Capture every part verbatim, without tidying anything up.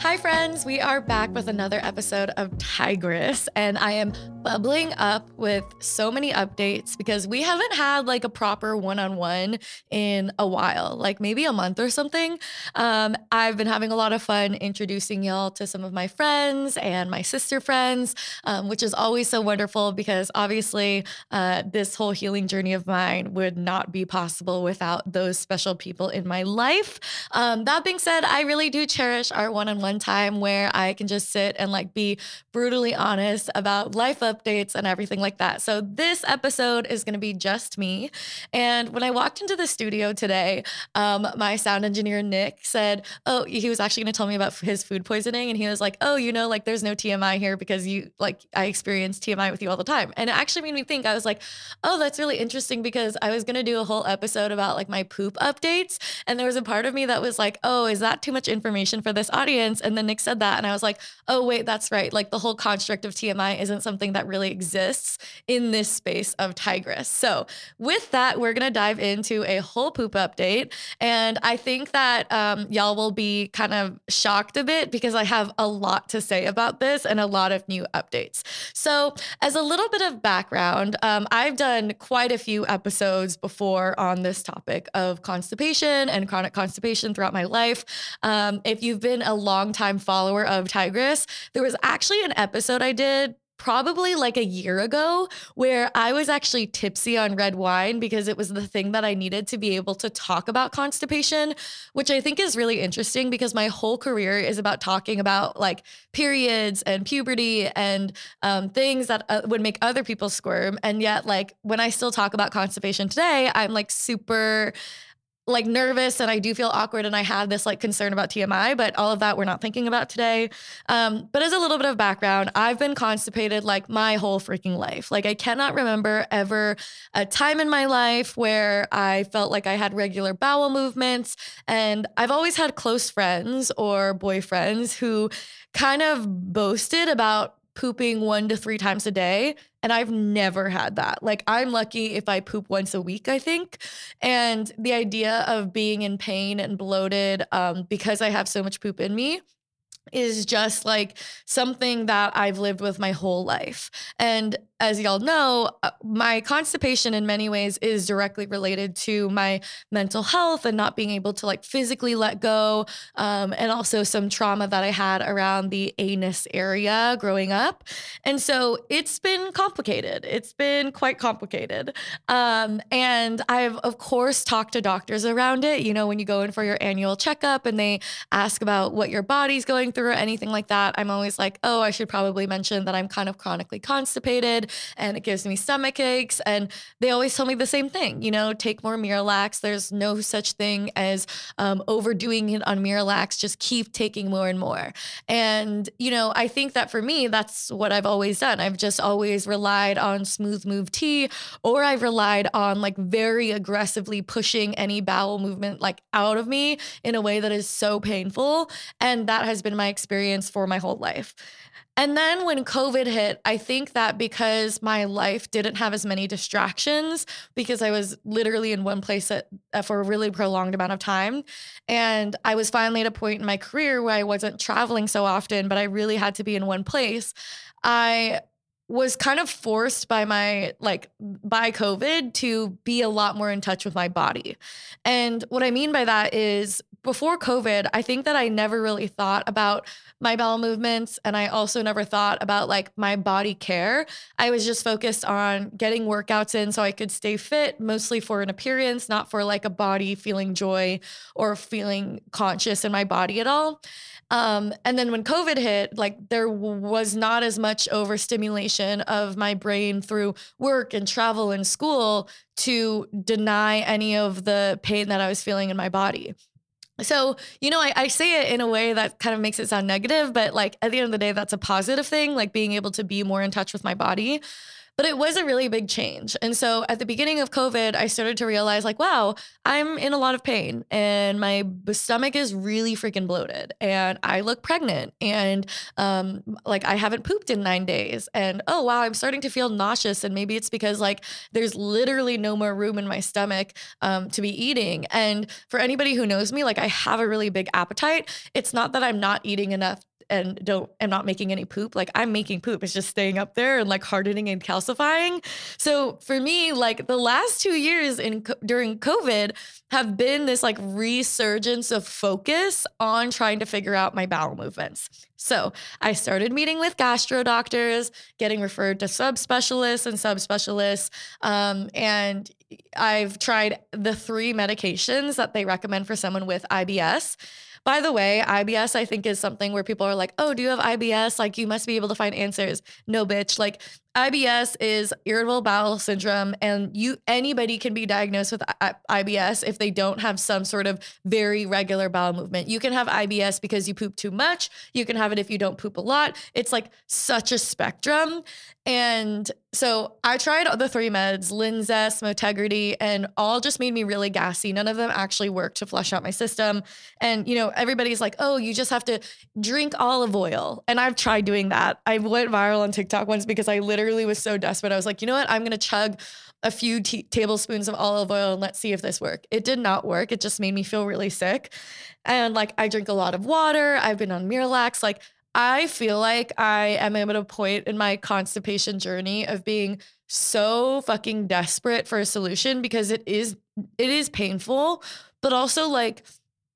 Hi, friends. We are back with another episode of Tigress, and I am bubbling up with so many updates because we haven't had like a proper one on one in a while, like maybe a month or something. Um, I've been having a lot of fun introducing y'all to some of my friends and my sister friends, um, which is always so wonderful because obviously uh, this whole healing journey of mine would not be possible without those special people in my life. Um, that being said, I really do cherish our one on one time where I can just sit and like be brutally honest about life updates and everything like that. So, this episode is going to be just me. And when I walked into the studio today, um, my sound engineer, Nick, said, oh, he was actually going to tell me about his food poisoning. And he was like, oh, you know, like there's no T M I here because you like I experience T M I with you all the time. And it actually made me think, I was like, oh, that's really interesting because I was going to do a whole episode about like my poop updates. And there was a part of me that was like, oh, is that too much information for this audience? And then Nick said that. And I was like, oh, wait, that's right. Like the whole construct of T M I isn't something that really exists in this space of Tigress. So with that, we're going to dive into a whole poop update. And I think that um, y'all will be kind of shocked a bit because I have a lot to say about this and a lot of new updates. So as a little bit of background, um, I've done quite a few episodes before on this topic of constipation and chronic constipation throughout my life. Um, if you've been a longtime follower of Tigress, there was actually an episode I did probably like a year ago where I was actually tipsy on red wine because it was the thing that I needed to be able to talk about constipation, which I think is really interesting because my whole career is about talking about like periods and puberty and um, things that uh, would make other people squirm. And yet, like when I still talk about constipation today, I'm like super like nervous and I do feel awkward and I have this like concern about T M I, but all of that we're not thinking about today. Um, but as a little bit of background, I've been constipated like my whole freaking life. Like I cannot remember ever a time in my life where I felt like I had regular bowel movements. And I've always had close friends or boyfriends who kind of boasted about pooping one to three times a day. And I've never had that. Like, I'm lucky if I poop once a week, I think. And the idea of being in pain and bloated um, because I have so much poop in me is just like something that I've lived with my whole life. And as y'all know, uh, my constipation in many ways is directly related to my mental health and not being able to like physically let go. Um, and also some trauma that I had around the anus area growing up. And so it's been complicated. It's been quite complicated. Um, and I've, of course, talked to doctors around it. You know, when you go in for your annual checkup and they ask about what your body's going through or anything like that, I'm always like, oh, I should probably mention that I'm kind of chronically constipated and it gives me stomach aches. And they always tell me the same thing, you know, take more Miralax. There's no such thing as um, overdoing it on Miralax. Just keep taking more and more. And, you know, I think that for me, that's what I've always done. I've just always relied on Smooth Move tea, or I've relied on like very aggressively pushing any bowel movement like out of me in a way that is so painful. And that has been my experience for my whole life. And then when COVID hit, I think that because my life didn't have as many distractions, because I was literally in one place at, uh, for a really prolonged amount of time. And I was finally at a point in my career where I wasn't traveling so often, but I really had to be in one place. I was kind of forced by my like by COVID to be a lot more in touch with my body. And what I mean by that is before COVID, I think that I never really thought about my bowel movements. And I also never thought about like my body care. I was just focused on getting workouts in so I could stay fit, mostly for an appearance, not for like a body feeling joy or feeling conscious in my body at all. Um, and then when COVID hit, like there w- was not as much overstimulation of my brain through work and travel and school to deny any of the pain that I was feeling in my body. So, you know, I, I say it in a way that kind of makes it sound negative, but like at the end of the day, that's a positive thing, like being able to be more in touch with my body. But it was a really big change. And so at the beginning of COVID, I started to realize like, wow, I'm in a lot of pain and my b- stomach is really freaking bloated and I look pregnant and um like I haven't pooped in nine days and oh wow, I'm starting to feel nauseous and maybe it's because like there's literally no more room in my stomach um to be eating. And for anybody who knows me, like I have a really big appetite. It's not that I'm not eating enough and don't am not making any poop. Like I'm making poop. It's just staying up there and like hardening and calcifying. So for me, like the last two years in co- during COVID have been this like resurgence of focus on trying to figure out my bowel movements. So I started meeting with gastro doctors, getting referred to subspecialists and subspecialists. Um, and I've tried the three medications that they recommend for someone with I B S. By the way, I B S, I think, is something where people are like, oh, do you have I B S? Like, you must be able to find answers. No, bitch. Like, I B S is irritable bowel syndrome, and you anybody can be diagnosed with I- IBS if they don't have some sort of very regular bowel movement. You can have I B S because you poop too much. You can have it if you don't poop a lot. It's like such a spectrum. And so I tried the three meds, Linzess, Motegrity, and all just made me really gassy. None of them actually worked to flush out my system. And, you know, everybody's like, oh, you just have to drink olive oil. And I've tried doing that. I went viral on TikTok once because I literally was so desperate. I was like, you know what? I'm going to chug a few t- tablespoons of olive oil and let's see if this works. It did not work. It just made me feel really sick. And like, I drink a lot of water. I've been on Miralax. Like, I feel like I am at a point in my constipation journey of being so fucking desperate for a solution because it is, it is painful, but also like,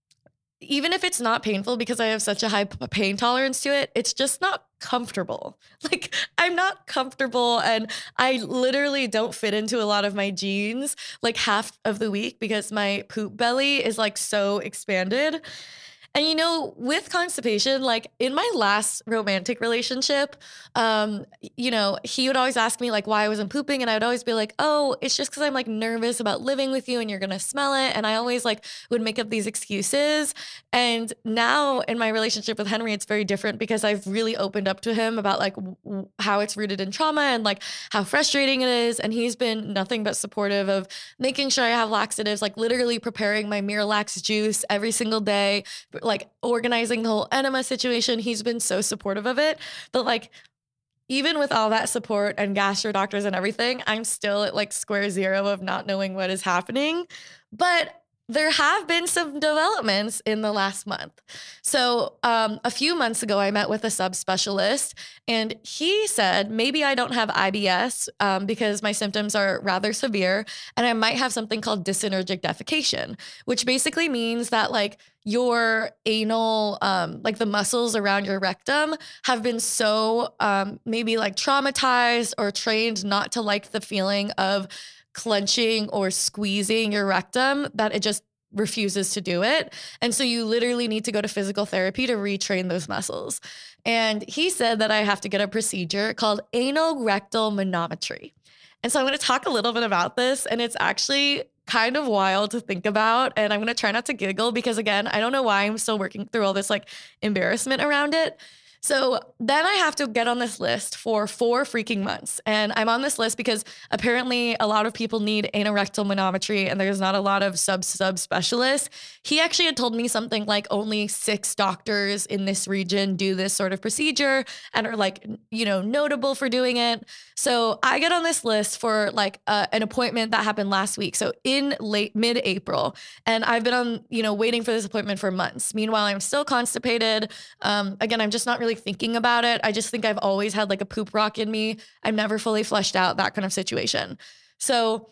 even if it's not painful because I have such a high p- pain tolerance to it, it's just not comfortable. Like I'm not comfortable and I literally don't fit into a lot of my jeans like half of the week because my poop belly is like so expanded. And you know, with constipation, like in my last romantic relationship, um, you know, he would always ask me like why I wasn't pooping, and I would always be like, "Oh, it's just because I'm like nervous about living with you, and you're gonna smell it." And I always like would make up these excuses. And now in my relationship with Henry, it's very different because I've really opened up to him about like w- w- how it's rooted in trauma and like how frustrating it is. And he's been nothing but supportive of making sure I have laxatives, like literally preparing my Miralax juice every single day, like organizing the whole enema situation. He's been so supportive of it. But like, even with all that support and gastro doctors and everything, I'm still at like square zero of not knowing what is happening. But there have been some developments in the last month. So, um, a few months ago, I met with a subspecialist, and he said maybe I don't have I B S um, because my symptoms are rather severe, and I might have something called dyssynergic defecation, which basically means that like your anal, um, like the muscles around your rectum have been so um, maybe like traumatized or trained not to like the feeling of clenching or squeezing your rectum that it just refuses to do it. And so you literally need to go to physical therapy to retrain those muscles. And he said that I have to get a procedure called anal rectal manometry. And so I'm going to talk a little bit about this, and it's actually kind of wild to think about. And I'm going to try not to giggle because, again, I don't know why I'm still working through all this like embarrassment around it. So then I have to get on this list for four freaking months. And I'm on this list because apparently a lot of people need anorectal manometry and there's not a lot of sub sub specialists. He actually had told me something like only six doctors in this region do this sort of procedure and are like, you know, notable for doing it. So I get on this list for like uh, an appointment that happened last week. So in late mid April. And I've been on, you know, waiting for this appointment for months. Meanwhile, I'm still constipated. Um, again, I'm just not really thinking about it. I just think I've always had like a poop rock in me. I'm never fully flushed out, that kind of situation. So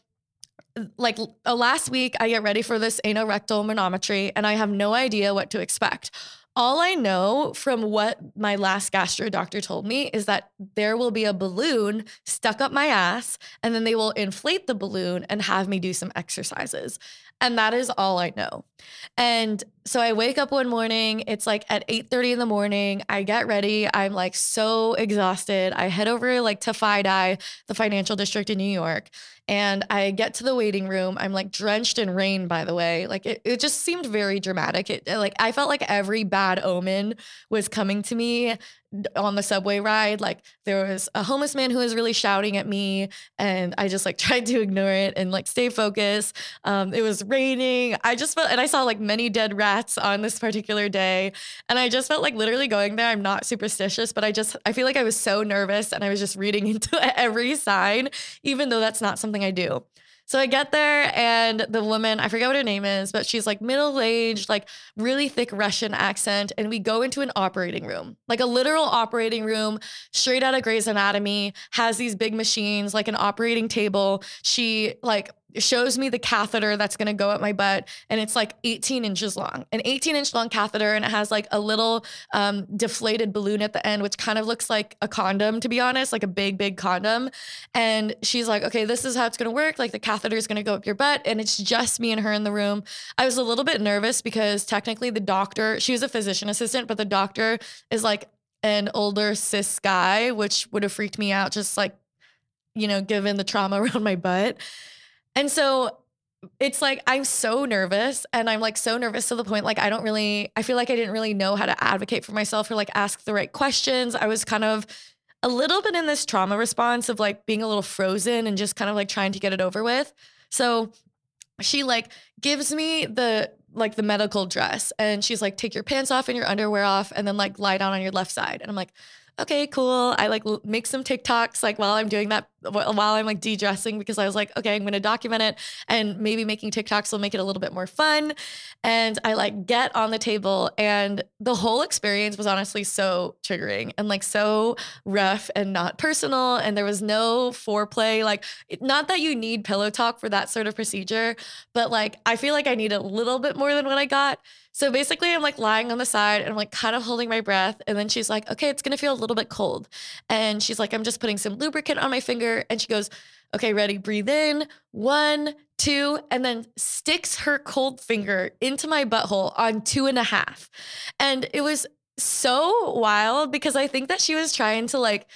like uh, last week, I get ready for this anorectal manometry and I have no idea what to expect. All I know from what my last gastro doctor told me is that there will be a balloon stuck up my ass and then they will inflate the balloon and have me do some exercises. And that is all I know. And so I wake up one morning, it's like at eight thirty in the morning. I get ready. I'm like so exhausted. I head over like to FiDi, the financial district in New York. And I get to the waiting room. I'm like drenched in rain, by the way. Like it, it just seemed very dramatic. It like I felt like every bad omen was coming to me on the subway ride, like there was a homeless man who was really shouting at me, and I just like tried to ignore it and like stay focused. Um, it was raining. I just felt, and I saw like many dead rats on this particular day. And I just felt like literally going there. I'm not superstitious, but I just, I feel like I was so nervous and I was just reading into every sign, even though that's not something I do. So I get there and the woman, I forget what her name is, but she's like middle-aged, like really thick Russian accent. And we go into an operating room, like a literal operating room straight out of Grey's Anatomy, has these big machines, like an operating table. She like shows me the catheter that's going to go up my butt. And it's like eighteen inches long, an eighteen inch long catheter. And it has like a little um, deflated balloon at the end, which kind of looks like a condom, to be honest, like a big, big condom. And she's like, okay, this is how it's going to work. Like the catheter is going to go up your butt. And it's just me and her in the room. I was a little bit nervous because technically the doctor, she was a physician assistant, but the doctor is like an older cis guy, which would have freaked me out just like, you know, given the trauma around my butt. And so it's like, I'm so nervous and I'm like so nervous to the point, like, I don't really, I feel like I didn't really know how to advocate for myself or like ask the right questions. I was kind of a little bit in this trauma response of like being a little frozen and just kind of like trying to get it over with. So she like gives me the, like the medical dress and she's like, take your pants off and your underwear off and then like lie down on your left side. And I'm like, okay, cool. I like make some TikToks like while I'm doing that, while I'm like de-dressing, because I was like, okay, I'm going to document it and maybe making TikToks will make it a little bit more fun. And I like get on the table and the whole experience was honestly so triggering and like so rough and not personal. And there was no foreplay. Like, not that you need pillow talk for that sort of procedure, but like, I feel like I need a little bit more than what I got. So basically I'm like lying on the side and I'm like kind of holding my breath. And then she's like, okay, it's going to feel a little bit cold. And she's like, I'm just putting some lubricant on my finger. And she goes, okay, ready, breathe in, one, two, and then sticks her cold finger into my butthole on two and a half. And it was so wild because I think that she was trying to like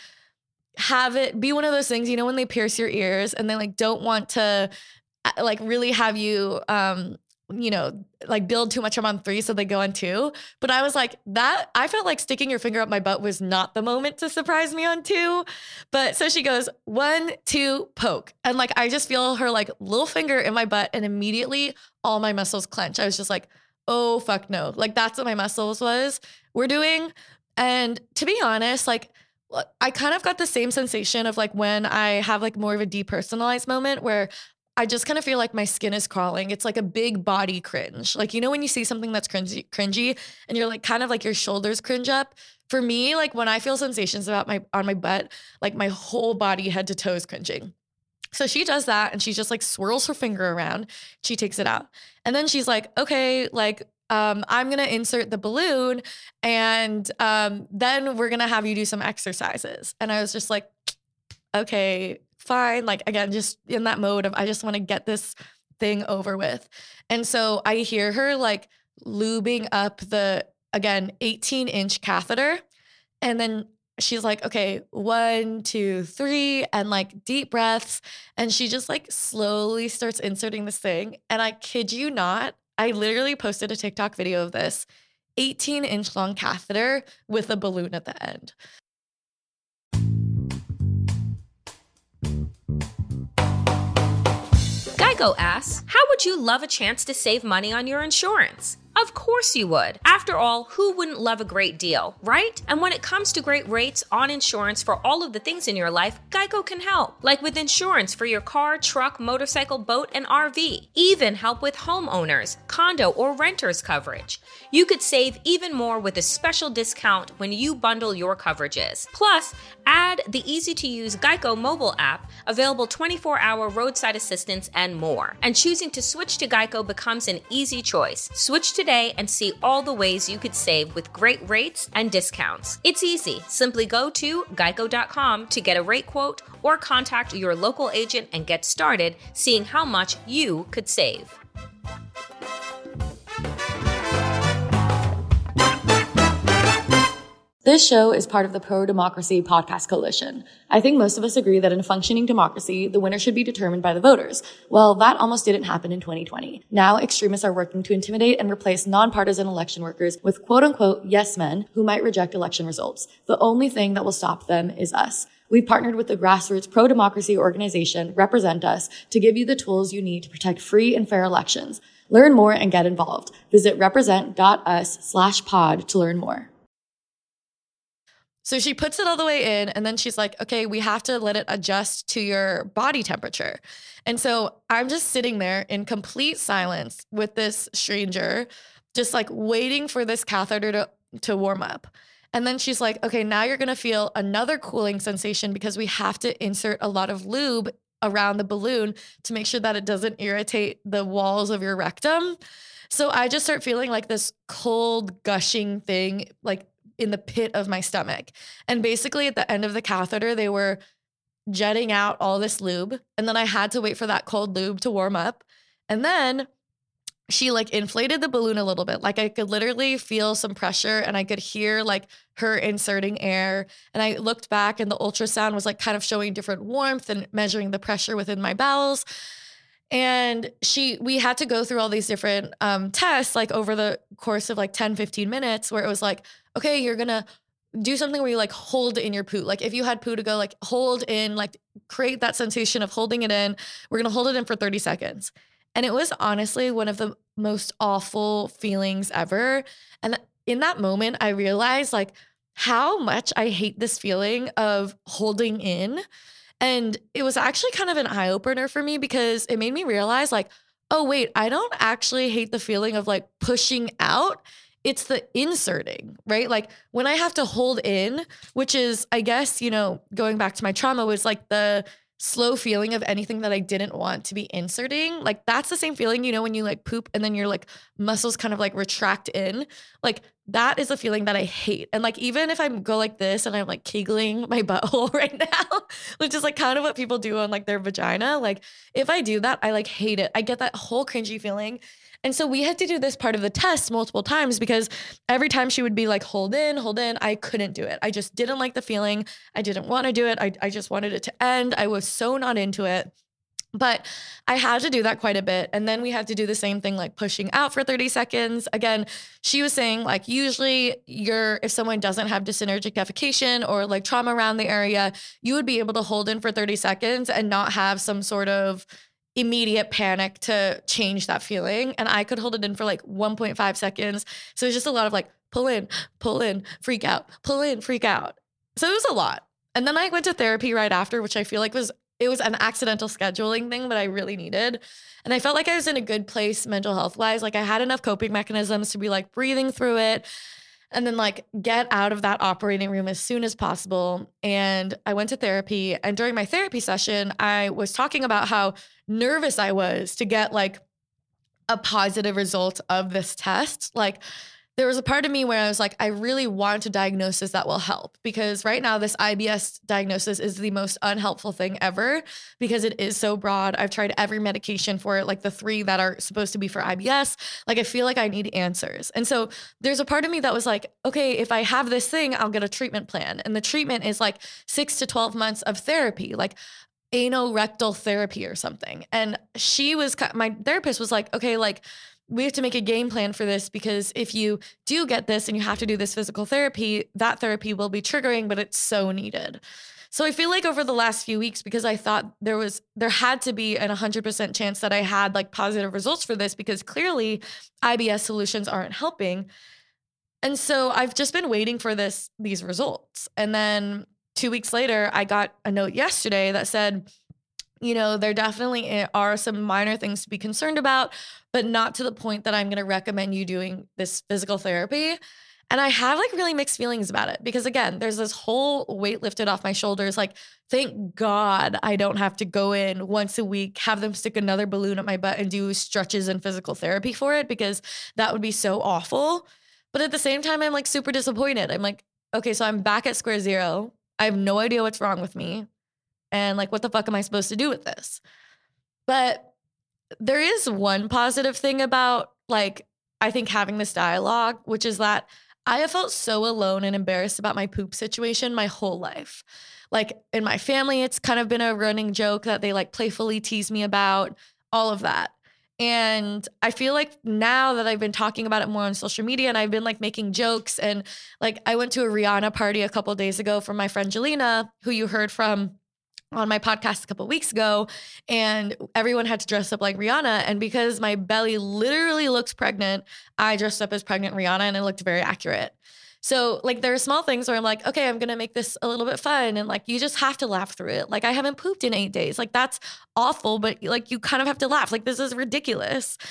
have it be one of those things, you know, when they pierce your ears and they like don't want to like really have you, um, you know, like build too much up on three so they go on two. But I was like, that, I felt like sticking your finger up my butt was not the moment to surprise me on two. But so she goes, one, two, poke. And like, I just feel her like little finger in my butt and immediately all my muscles clench. I was just like, oh, fuck no. Like that's what my muscles was, were doing. And to be honest, like I kind of got the same sensation of like when I have like more of a depersonalized moment where I just kind of feel like my skin is crawling. It's like a big body cringe. Like, you know, when you see something that's cringy, cringy and you're like kind of like your shoulders cringe up. For me, like when I feel sensations about my, on my butt, like my whole body head to toe is cringing. So she does that and she just like swirls her finger around. She takes it out. And then she's like, okay, like, um, I'm going to insert the balloon and um, then we're going to have you do some exercises. And I was just like, okay, fine. Like, again, just in that mode of, I just want to get this thing over with. And so I hear her like lubing up the, again, eighteen inch catheter. And then she's like, okay, one, two, three, and like deep breaths. And she just like slowly starts inserting this thing. And I kid you not, I literally posted a TikTok video of this eighteen inch long catheter with a balloon at the end. Geico asks, how would you love a chance to save money on your insurance? Of course you would. After all, who wouldn't love a great deal, right? And when it comes to great rates on insurance for all of the things in your life, Geico can help. Like with insurance for your car, truck, motorcycle, boat, and R V. Even help with homeowners, condo, or renters coverage. You could save even more with a special discount when you bundle your coverages. Plus, add the easy-to-use Geico mobile app, available twenty-four hour roadside assistance, and more. And choosing to switch to Geico becomes an easy choice. Switch today and see all the ways you could save with great rates and discounts. It's easy. Simply go to geico dot com to get a rate quote or contact your local agent and get started seeing how much you could save. This show is part of the Pro-Democracy Podcast Coalition. I think most of us agree that in a functioning democracy, the winner should be determined by the voters. Well, that almost didn't happen in twenty twenty. Now, extremists are working to intimidate and replace nonpartisan election workers with quote-unquote yes men who might reject election results. The only thing that will stop them is us. We've partnered with the grassroots pro-democracy organization Represent Us to give you the tools you need to protect free and fair elections. Learn more and get involved. Visit represent.us slash pod to learn more. So she puts it all the way in and then she's like, okay, we have to let it adjust to your body temperature. And so I'm just sitting there in complete silence with this stranger, just like waiting for this catheter to, to warm up. And then she's like, okay, now you're going to feel another cooling sensation because we have to insert a lot of lube around the balloon to make sure that it doesn't irritate the walls of your rectum. So I just start feeling like this cold gushing thing, like in the pit of my stomach. And basically at the end of the catheter, they were jetting out all this lube. And then I had to wait for that cold lube to warm up. And then she like inflated the balloon a little bit. Like I could literally feel some pressure and I could hear like her inserting air. And I looked back and the ultrasound was like kind of showing different warmth and measuring the pressure within my bowels. And she, we had to go through all these different um, tests, like over the course of like ten, fifteen minutes where it was like, okay, you're going to do something where you like hold in your poo. Like if you had poo to go, like hold in, like create that sensation of holding it in. We're going to hold it in for thirty seconds. And it was honestly one of the most awful feelings ever. And in that moment, I realized like how much I hate this feeling of holding in. And it was actually kind of an eye opener for me because it made me realize like, oh, wait, I don't actually hate the feeling of like pushing out. It's the inserting, right? Like when I have to hold in, which is, I guess, you know, going back to my trauma was like the slow feeling of anything that I didn't want to be inserting. Like that's the same feeling, you know, when you like poop and then your like muscles kind of like retract in. Like that is a feeling that I hate. And like even if I go like this and I'm like kegling my butthole right now, which is like kind of what people do on like their vagina. Like if I do that, I like hate it. I get that whole cringy feeling. And so we had to do this part of the test multiple times because every time she would be like, hold in, hold in, I couldn't do it. I just didn't like the feeling. I didn't want to do it. I, I just wanted it to end. I was so not into it. But I had to do that quite a bit. And then we had to do the same thing, like pushing out for thirty seconds. Again, she was saying like, usually you're, if someone doesn't have dyssynergic defecation or like trauma around the area, you would be able to hold in for thirty seconds and not have some sort of immediate panic to change that feeling. And I could hold it in for like one point five seconds. So it's just a lot of like pull in, pull in, freak out, pull in, freak out. So it was a lot. And then I went to therapy right after, which I feel like was, it was an accidental scheduling thing, but I really needed. And I felt like I was in a good place mental health wise. Like I had enough coping mechanisms to be like breathing through it and then like get out of that operating room as soon as possible. And I went to therapy. And during my therapy session, I was talking about how nervous I was to get like a positive result of this test. Like there was a part of me where I was like, I really want a diagnosis that will help because right now this I B S diagnosis is the most unhelpful thing ever because it is so broad. I've tried every medication for it, like the three that are supposed to be for I B S. Like I feel like I need answers. And so there's a part of me that was like, okay, if I have this thing, I'll get a treatment plan. And the treatment is like six to twelve months of therapy, like anorectal therapy or something. And she was, my therapist was like, okay, like, we have to make a game plan for this because if you do get this and you have to do this physical therapy, that therapy will be triggering, but it's so needed. So I feel like over the last few weeks, because I thought there was, there had to be an one hundred percent chance that I had like positive results for this because clearly I B S solutions aren't helping. And so I've just been waiting for this, these results. And then two weeks later, I got a note yesterday that said, you know, there definitely are some minor things to be concerned about, but not to the point that I'm going to recommend you doing this physical therapy. And I have like really mixed feelings about it because again, there's this whole weight lifted off my shoulders. Like, thank God I don't have to go in once a week, have them stick another balloon up my butt and do stretches and physical therapy for it because that would be so awful. But at the same time, I'm like super disappointed. I'm like, okay, so I'm back at square zero. I have no idea what's wrong with me. And like, what the fuck am I supposed to do with this? But there is one positive thing about like, I think having this dialogue, which is that I have felt so alone and embarrassed about my poop situation my whole life. Like in my family, it's kind of been a running joke that they like playfully tease me about, all of that. And I feel like now that I've been talking about it more on social media and I've been like making jokes, and like I went to a Rihanna party a couple days ago from my friend Jelena, who you heard from on my podcast a couple weeks ago, and everyone had to dress up like Rihanna. And because my belly literally looks pregnant, I dressed up as pregnant Rihanna and it looked very accurate. So like there are small things where I'm like, okay, I'm going to make this a little bit fun. And like, you just have to laugh through it. Like I haven't pooped in eight days. Like that's awful, but like you kind of have to laugh. Like this is ridiculous.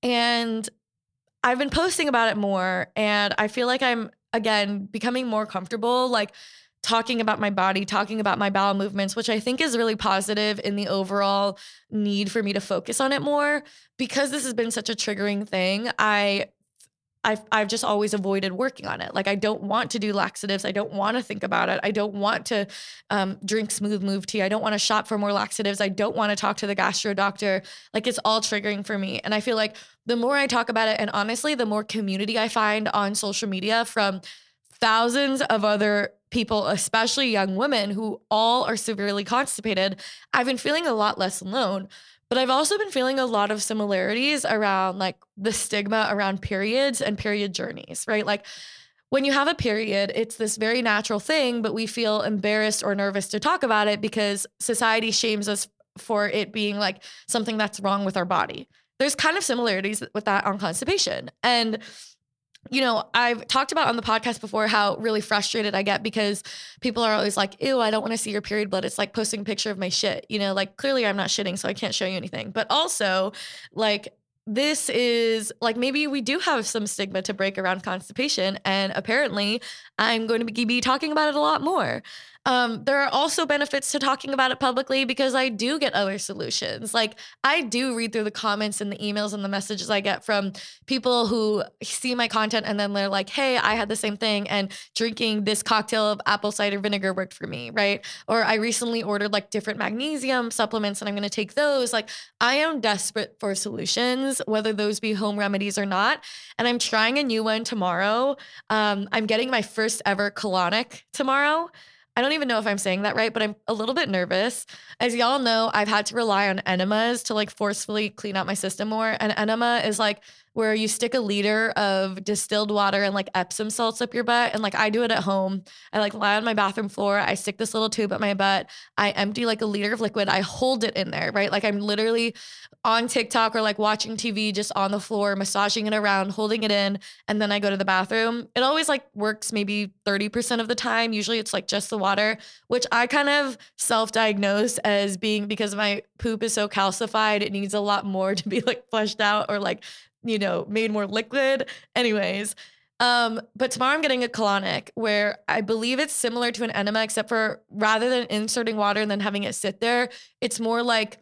And I've been posting about it more, and I feel like I'm again becoming more comfortable, like talking about my body, talking about my bowel movements, which I think is really positive in the overall need for me to focus on it more. Because this has been such a triggering thing, I I've, I've just always avoided working on it. Like I don't want to do laxatives. I don't want to think about it. I don't want to um, drink Smooth Move tea. I don't want to shop for more laxatives. I don't want to talk to the gastro doctor. Like it's all triggering for me. And I feel like the more I talk about it, and honestly, the more community I find on social media from thousands of other people, especially young women who all are severely constipated, I've been feeling a lot less alone. But I've also been feeling a lot of similarities around like the stigma around periods and period journeys, right? Like when you have a period, it's this very natural thing, but we feel embarrassed or nervous to talk about it because society shames us for it being like something that's wrong with our body. There's kind of similarities with that on constipation. And you know, I've talked about on the podcast before how really frustrated I get because people are always like, ew, I don't want to see your period blood. It's like posting a picture of my shit. You know, like clearly I'm not shitting, so I can't show you anything. But also, like, this is like maybe we do have some stigma to break around constipation. And apparently I'm going to be talking about it a lot more. Um, there are also benefits to talking about it publicly because I do get other solutions. Like I do read through the comments and the emails and the messages I get from people who see my content and then they're like, hey, I had the same thing and drinking this cocktail of apple cider vinegar worked for me, right? Or I recently ordered like different magnesium supplements and I'm going to take those. Like I am desperate for solutions, whether those be home remedies or not. And I'm trying a new one tomorrow. Um, I'm getting my first ever colonic tomorrow. I don't even know if I'm saying that right, but I'm a little bit nervous. As y'all know, I've had to rely on enemas to like forcefully clean out my system more. An enema is like where you stick a liter of distilled water and like Epsom salts up your butt. And like I do it at home. I like lie on my bathroom floor. I stick this little tube up my butt. I empty like a liter of liquid. I hold it in there, right? Like I'm literally on TikTok or like watching T V just on the floor, massaging it around, holding it in. And then I go to the bathroom. It always like works maybe thirty percent of the time. Usually it's like just the water, which I kind of self-diagnose as being because my poop is so calcified. It needs a lot more to be like flushed out or like, you know, made more liquid. Anyways, um, but tomorrow I'm getting a colonic where I believe it's similar to an enema, except for rather than inserting water and then having it sit there, it's more like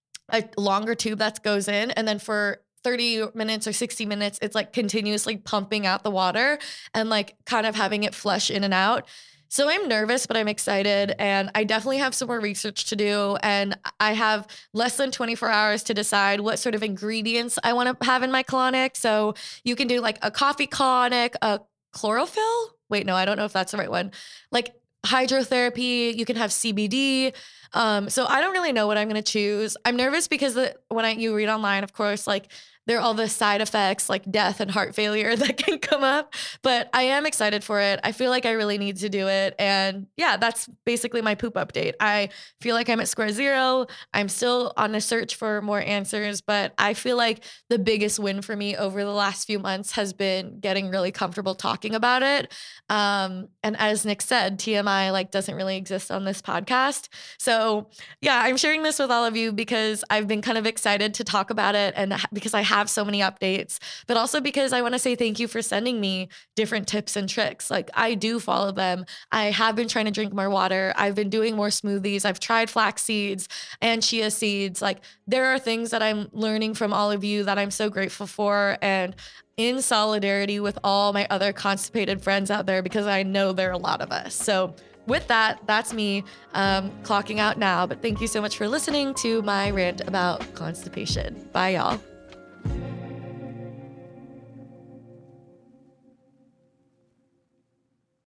a longer tube that goes in. And then for thirty minutes or sixty minutes, it's like continuously pumping out the water and like kind of having it flush in and out. So I'm nervous, but I'm excited. And I definitely have some more research to do. And I have less than twenty-four hours to decide what sort of ingredients I want to have in my colonic. So you can do like a coffee colonic, a chlorophyll. Wait, no, I don't know if that's the right one. Like hydrotherapy, you can have C B D. Um, so I don't really know what I'm going to choose. I'm nervous because the, when I, you read online, of course, like there are all the side effects like death and heart failure that can come up, but I am excited for it. I feel like I really need to do it. And yeah, that's basically my poop update. I feel like I'm at square zero. I'm still on a search for more answers, but I feel like the biggest win for me over the last few months has been getting really comfortable talking about it. Um, and as Nick said, T M I like doesn't really exist on this podcast. So yeah, I'm sharing this with all of you because I've been kind of excited to talk about it and because I have so many updates, but also because I want to say thank you for sending me different tips and tricks. Like I do follow them. I have been trying to drink more water. I've been doing more smoothies. I've tried flax seeds and chia seeds. Like there are things that I'm learning from all of you that I'm so grateful for, and in solidarity with all my other constipated friends out there, because I know there are a lot of us. So with that, that's me um, clocking out now. But thank you so much for listening to my rant about constipation. Bye, y'all.